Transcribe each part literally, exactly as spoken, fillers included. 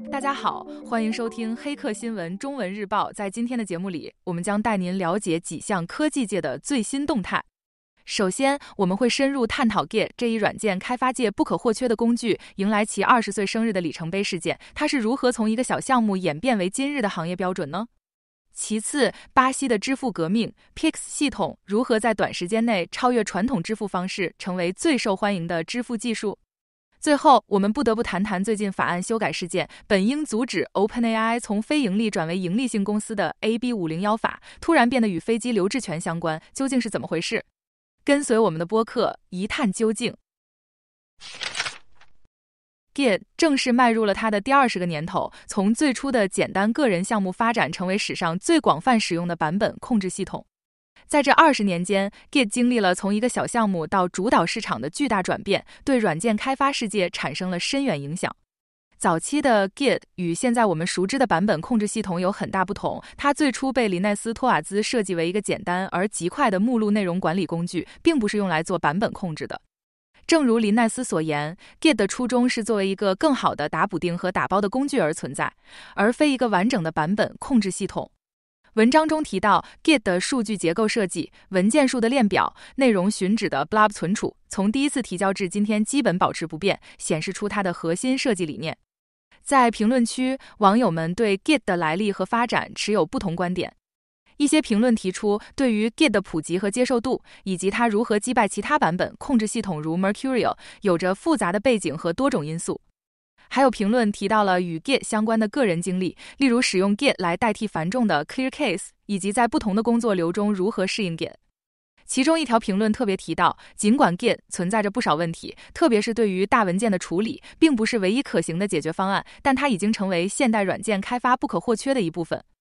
大家好，欢迎收听黑客新闻中文日报。在今天的节目里，我们将带您了解几项科技界的最新动态。首先，我们会深入探讨 Git 这一软件开发界不可或缺的工具迎来其二十岁生日的里程碑事件，它是如何从一个小项目演变为今日的行业标准呢？其次，巴西的支付革命 P I X 系统如何在短时间内超越传统支付方式，成为最受欢迎的支付技术？最后，我们不得不谈谈最近法案修改事件，本应阻止 OpenAI 从非盈利转为盈利性公司的 A B 五零一 法，突然变得与飞机留置权相关，究竟是怎么回事？跟随我们的播客一探究竟。Git 正式迈入了它的第二十个年头，从最初的简单个人项目发展成为史上最广泛使用的版本控制系统。在这二十年间 ，Git 经历了从一个小项目到主导市场的巨大转变，对软件开发世界产生了深远影响。早期的 Git 与现在我们熟知的版本控制系统有很大不同，它最初被林奈斯托瓦兹设计为一个简单而极快的目录内容管理工具，并不是用来做版本控制的。正如林奈斯所言 ，Git 的初衷是作为一个更好的打补丁和打包的工具而存在，而非一个完整的版本控制系统。文章中提到 Git 的数据结构设计、文件数的链表、内容寻址的 blob 存储，从第一次提交至今天基本保持不变，显示出它的核心设计理念。在评论区，网友们对 Git 的来历和发展持有不同观点。一些评论提出，对于 Git 的普及和接受度，以及它如何击败其他版本控制系统如 Mercurial， 有着复杂的背景和多种因素。还有评论提到了与 Git 相关的个人经历，例如使用 Git 来代替繁重的 ClearCase， 以及在不同的工作流中如何适应 Git。其中一条评论特别提到，尽管 Git 存在着不少问题，特别是对于大文件的处理，并不是唯一可行的解决方案，但它已经成为现代软件开发不可或缺的一部分。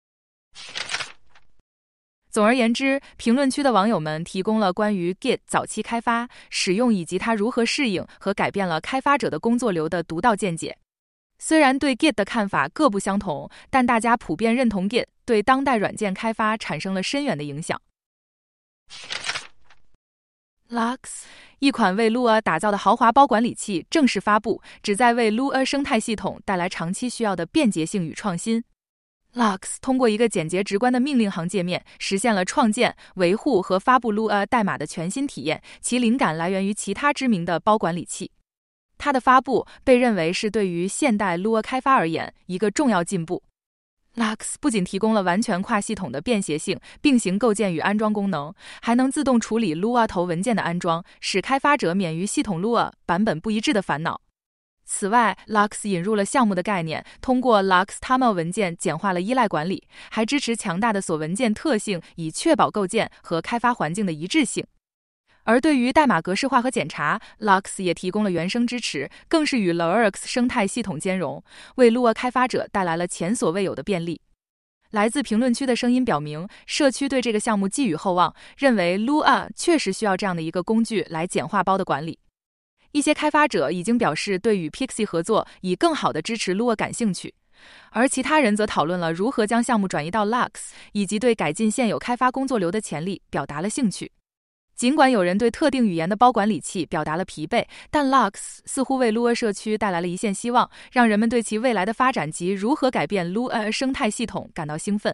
总而言之，评论区的网友们提供了关于 Git 早期开发、使用以及它如何适应和改变了开发者的工作流的独到见解。虽然对 Git 的看法各不相同，但大家普遍认同 Git 对当代软件开发产生了深远的影响。Lux 一款为 Lua 打造的豪华包管理器正式发布，旨在为 Lua 生态系统带来长期需要的便捷性与创新。Lux 通过一个简洁直观的命令行界面，实现了创建、维护和发布 Lua 代码的全新体验，其灵感来源于其他知名的包管理器。它的发布被认为是对于现代 Lua 开发而言一个重要进步。Lux 不仅提供了完全跨系统的便携性、并行构建与安装功能，还能自动处理 Lua 头文件的安装，使开发者免于系统 Lua 版本不一致的烦恼。此外 ，Lux 引入了项目的概念，通过 Lux T A M L 文件简化了依赖管理，还支持强大的锁文件特性，以确保构建和开发环境的一致性。而对于代码格式化和检查 ，Lux 也提供了原生支持，更是与 LaRux 生态系统兼容，为 Lua 开发者带来了前所未有的便利。来自评论区的声音表明，社区对这个项目寄予厚望，认为 Lua 确实需要这样的一个工具来简化包的管理。一些开发者已经表示对与 Pixie 合作，以更好地支持 Lua 感兴趣，而其他人则讨论了如何将项目转移到 Lux， 以及对改进现有开发工作流的潜力表达了兴趣。尽管有人对特定语言的包管理器表达了疲惫，但 Lux 似乎为 Lua 社区带来了一线希望，让人们对其未来的发展及如何改变 Lua 生态系统感到兴奋。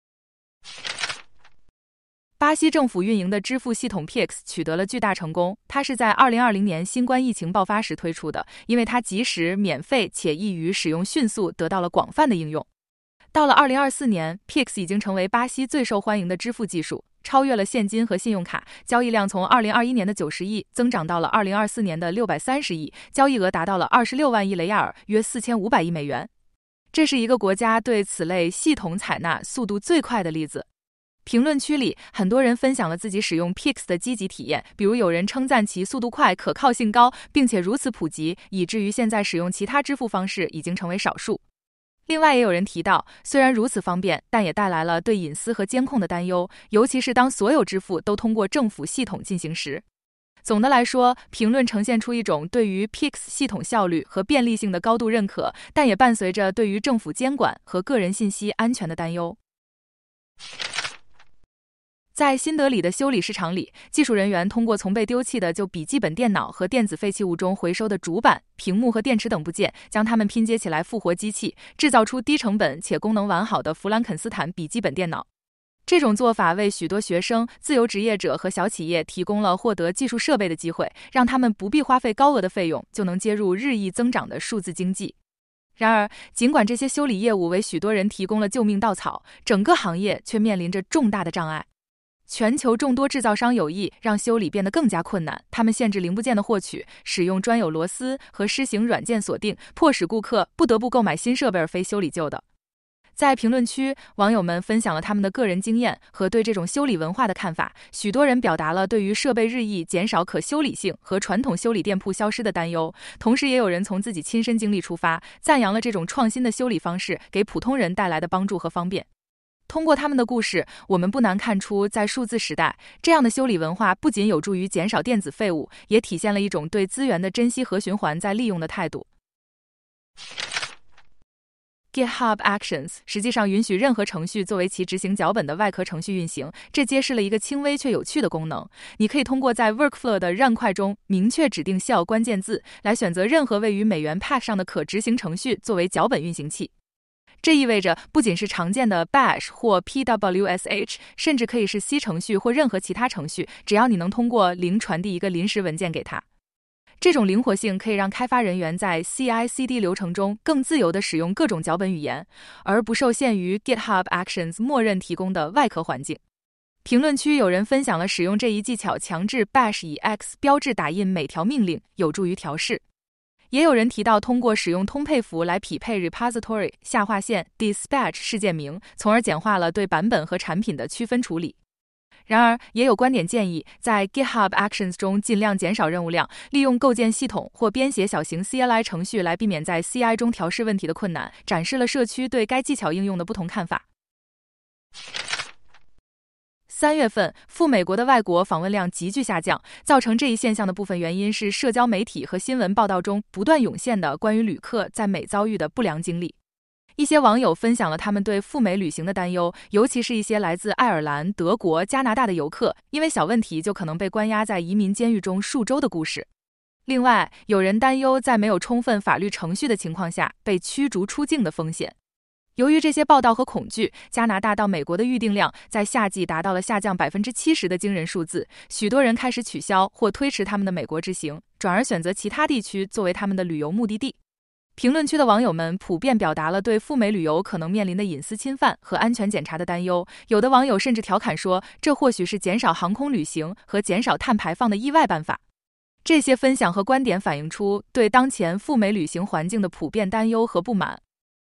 巴西政府运营的支付系统 P I X 取得了巨大成功，它是在二零二零年新冠疫情爆发时推出的，因为它及时、免费且易于使用，迅速得到了广泛的应用。到了二零二四年 ，P I X 已经成为巴西最受欢迎的支付技术，超越了现金和信用卡，交易量从二零二一年的九十亿增长到了二零二四年的六百三十亿，交易额达到了二十六万亿雷亚尔，约四千五百亿美元。这是一个国家对此类系统采纳速度最快的例子。评论区里，很多人分享了自己使用 P I X 的积极体验，比如有人称赞其速度快、可靠性高，并且如此普及，以至于现在使用其他支付方式已经成为少数。另外也有人提到，虽然如此方便，但也带来了对隐私和监控的担忧，尤其是当所有支付都通过政府系统进行时。总的来说，评论呈现出一种对于 P I X 系统效率和便利性的高度认可，但也伴随着对于政府监管和个人信息安全的担忧。 在新德里的修理市场里，技术人员通过从被丢弃的旧笔记本电脑和电子废弃物中回收的主板、屏幕和电池等部件，将它们拼接起来复活机器，制造出低成本且功能完好的弗兰肯斯坦笔记本电脑。这种做法为许多学生、自由职业者和小企业提供了获得技术设备的机会，让他们不必花费高额的费用就能接入日益增长的数字经济。然而，尽管这些修理业务为许多人提供了救命稻草，整个行业却面临着重大的障碍。全球众多制造商有意让修理变得更加困难，他们限制零部件的获取，使用专有螺丝和施行软件锁定，迫使顾客不得不购买新设备而非修理旧的。在评论区，网友们分享了他们的个人经验和对这种修理文化的看法。许多人表达了对于设备日益减少可修理性和传统修理店铺消失的担忧，同时也有人从自己亲身经历出发，赞扬了这种创新的修理方式给普通人带来的帮助和方便。通过他们的故事，我们不难看出，在数字时代，这样的修理文化不仅有助于减少电子废物，也体现了一种对资源的珍惜和循环再利用的态度。GitHub Actions 实际上允许任何程序作为其执行脚本的外壳程序运行，这揭示了一个轻微却有趣的功能。你可以通过在 Workflow 的RAM块中明确指定 shell 关键字，来选择任何位于美元 Pack 上的可执行程序作为脚本运行器。这意味着不仅是常见的 Bash 或 P W S H， 甚至可以是 C 程序或任何其他程序，只要你能通过零传递一个临时文件给它。这种灵活性可以让开发人员在 C I C D 流程中更自由地使用各种脚本语言，而不受限于 GitHub Actions 默认提供的外壳环境。评论区有人分享了使用这一技巧强制 Bash 以 X 标志打印每条命令，有助于调试。也有人提到通过使用通配符来匹配 repository 下划线 dispatch 事件名，从而简化了对版本和产品的区分处理。然而，也有观点建议在 GitHub Actions 中尽量减少任务量，利用构建系统或编写小型 C L I 程序来避免在 C I 中调试问题的困难，展示了社区对该技巧应用的不同看法。三月份，赴美国的外国访问量急剧下降，造成这一现象的部分原因是社交媒体和新闻报道中不断涌现的关于旅客在美遭遇的不良经历。一些网友分享了他们对赴美旅行的担忧，尤其是一些来自爱尔兰、德国、加拿大的游客，因为小问题就可能被关押在移民监狱中数周的故事。另外，有人担忧在没有充分法律程序的情况下被驱逐出境的风险。由于这些报道和恐惧，加拿大到美国的预订量在夏季达到了下降 百分之七十 的惊人数字，许多人开始取消或推迟他们的美国之行，转而选择其他地区作为他们的旅游目的地。评论区的网友们普遍表达了对赴美旅游可能面临的隐私侵犯和安全检查的担忧，有的网友甚至调侃说，这或许是减少航空旅行和减少碳排放的意外办法。这些分享和观点反映出对当前赴美旅行环境的普遍担忧和不满。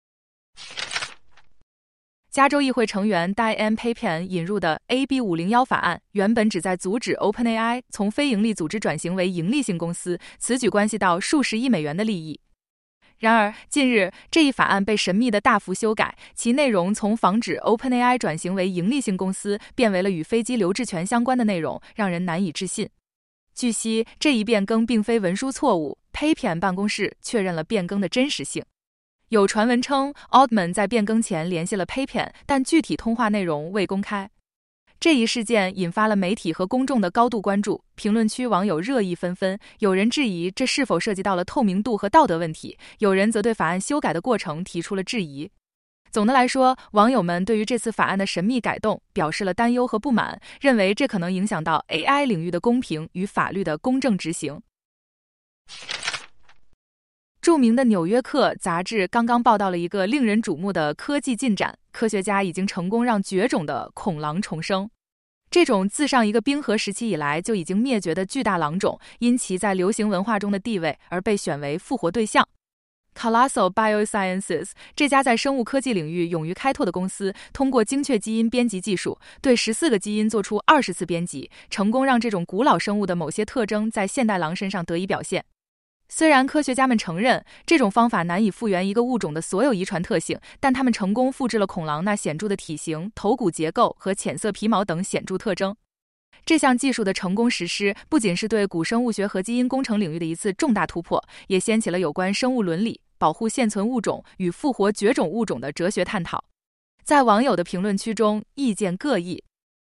加州议会成员 Diane Papin 引入的 A B 五零一 法案，原本旨在阻止 OpenAI 从非营利组织转型为盈利性公司，此举关系到数十亿美元的利益。然而，近日这一法案被神秘的大幅修改，其内容从防止 OpenAI 转型为盈利性公司，变为了与飞机留置权相关的内容，让人难以置信。据悉，这一变更并非文书错误 ，Papin 办公室确认了变更的真实性。有传闻称 Altman 在变更前联系了 Papin， 但具体通话内容未公开。这一事件引发了媒体和公众的高度关注，评论区网友热议纷纷，有人质疑这是否涉及到了透明度和道德问题，有人则对法案修改的过程提出了质疑。总的来说，网友们对于这次法案的神秘改动表示了担忧和不满，认为这可能影响到 A I 领域的公平与法律的公正执行。著名的《纽约客》杂志刚刚报道了一个令人瞩目的科技进展，科学家已经成功让绝种的恐狼重生。这种自上一个冰河时期以来就已经灭绝的巨大狼种，因其在流行文化中的地位而被选为复活对象。Colossal Biosciences 这家在生物科技领域勇于开拓的公司，通过精确基因编辑技术，对十四个基因做出二十次编辑，成功让这种古老生物的某些特征在现代狼身上得以表现。虽然科学家们承认这种方法难以复原一个物种的所有遗传特性，但他们成功复制了恐狼那显著的体型、头骨结构和浅色皮毛等显著特征。这项技术的成功实施，不仅是对古生物学和基因工程领域的一次重大突破，也掀起了有关生物伦理、保护现存物种与复活绝种物种的哲学探讨。在网友的评论区中，意见各异。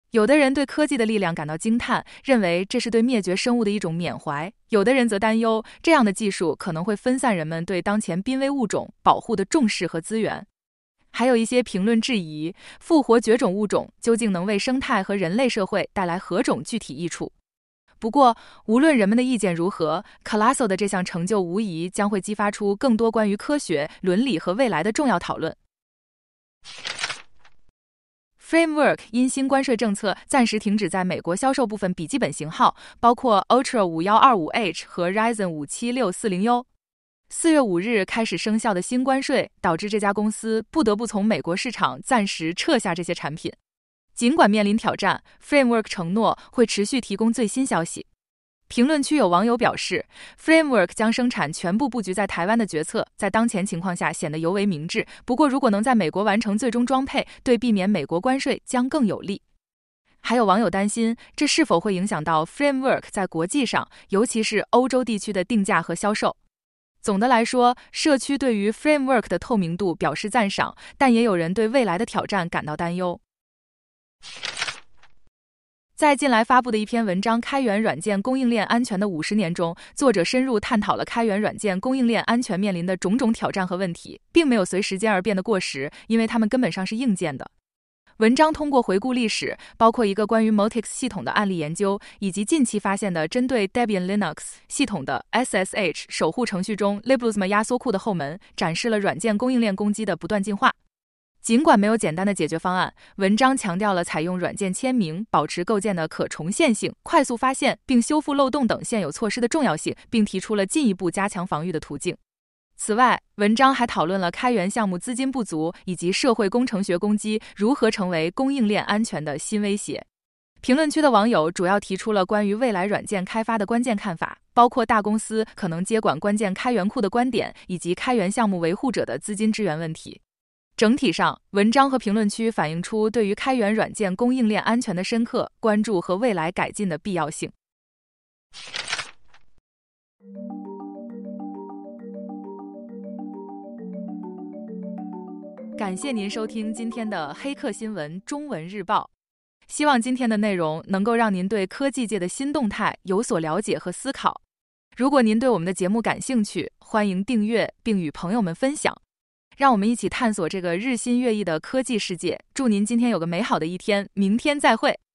有的人对科技的力量感到惊叹，认为这是对灭绝生物的一种缅怀；有的人则担忧，这样的技术可能会分散人们对当前濒危物种保护的重视和资源。还有一些评论质疑，复活绝种物种究竟能为生态和人类社会带来何种具体益处。不过，无论人们的意见如何 ，Colossal 的这项成就无疑将会激发出更多关于科学、伦理和未来的重要讨论。Framework 因新关税政策暂时停止在美国销售部分笔记本型号，包括 Ultra 五一二五 H 和 Ryzen 五七六四零 U。四月五日开始生效的新关税导致这家公司不得不从美国市场暂时撤下这些产品。尽管面临挑战 ，Framework 承诺会持续提供最新消息。评论区有网友表示 ，Framework 将生产全部布局在台湾的决策，在当前情况下显得尤为明智。不过，如果能在美国完成最终装配，对避免美国关税将更有利。还有网友担心，这是否会影响到 Framework 在国际上，尤其是欧洲地区的定价和销售。总的来说，社区对于 Framework 的透明度表示赞赏，但也有人对未来的挑战感到担忧。在近来发布的一篇文章《开源软件供应链安全的五十年》中，作者深入探讨了开源软件供应链安全面临的种种挑战和问题，并没有随时间而变得过时，因为它们根本上是硬件的。文章通过回顾历史，包括一个关于 Multics 系统的案例研究，以及近期发现的针对 Debian Linux 系统的 S S H 守护程序中 libloosm 压缩库的后门，展示了软件供应链攻击的不断进化。尽管没有简单的解决方案，文章强调了采用软件签名、保持构建的可重现性、快速发现并修复漏洞等现有措施的重要性，并提出了进一步加强防御的途径。此外，文章还讨论了开源项目资金不足以及社会工程学攻击如何成为供应链安全的新威胁。评论区的网友主要提出了关于未来软件开发的关键看法，包括大公司可能接管关键开源库的观点，以及开源项目维护者的资金支援问题。整体上，文章和评论区反映出对于开源软件供应链安全的深刻关注和未来改进的必要性。感谢您收听今天的黑客新闻中文日报，希望今天的内容能够让您对科技界的新动态有所了解和思考。如果您对我们的节目感兴趣，欢迎订阅并与朋友们分享。让我们一起探索这个日新月异的科技世界。祝您今天有个美好的一天，明天再会。